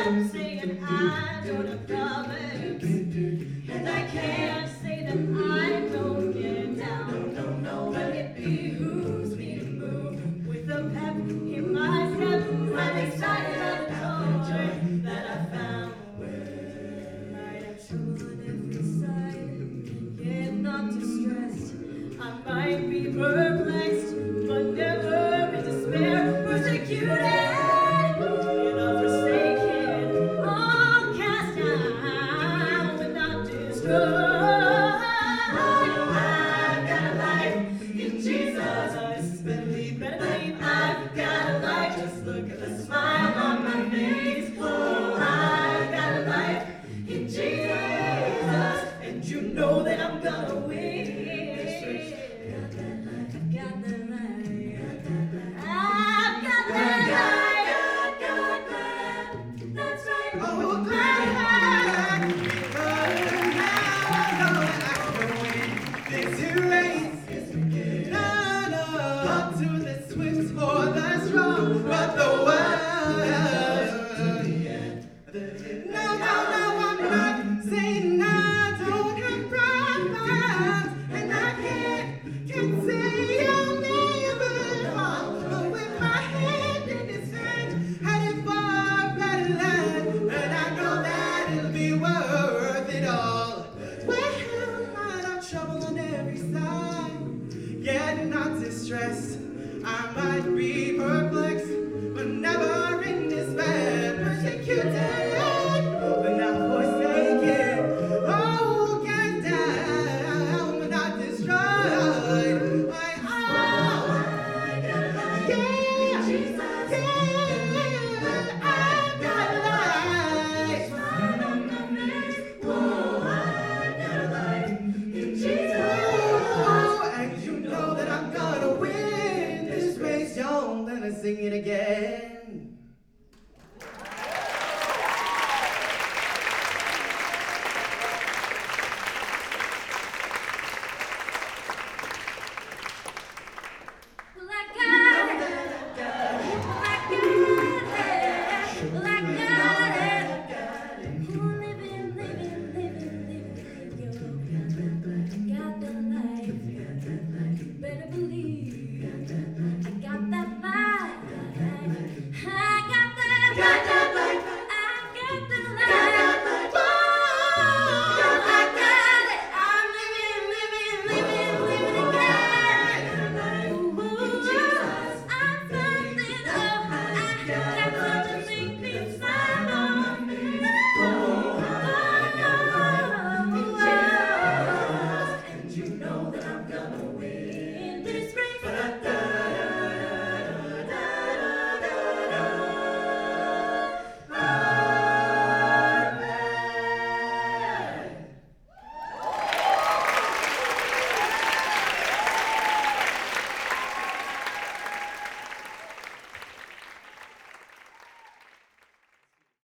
I'm saying I don't have problems, and I can't say that I don't get down. No, but it behooves me to move with a pep in my step. I'm excited of the joy that I found. Might have trouble on every side, yet not distressed. I might be perplexed, but never in despair. Persecuted. Know that I'm gonna win. I've got that light. I've got that light. That's right. Oh, glad. Because now I know I can win this race. No, up to the swift or the strong, but the wild. No, I'm not saying no. Yet not distressed, I might be perplexed, but never in despair. Persecuted.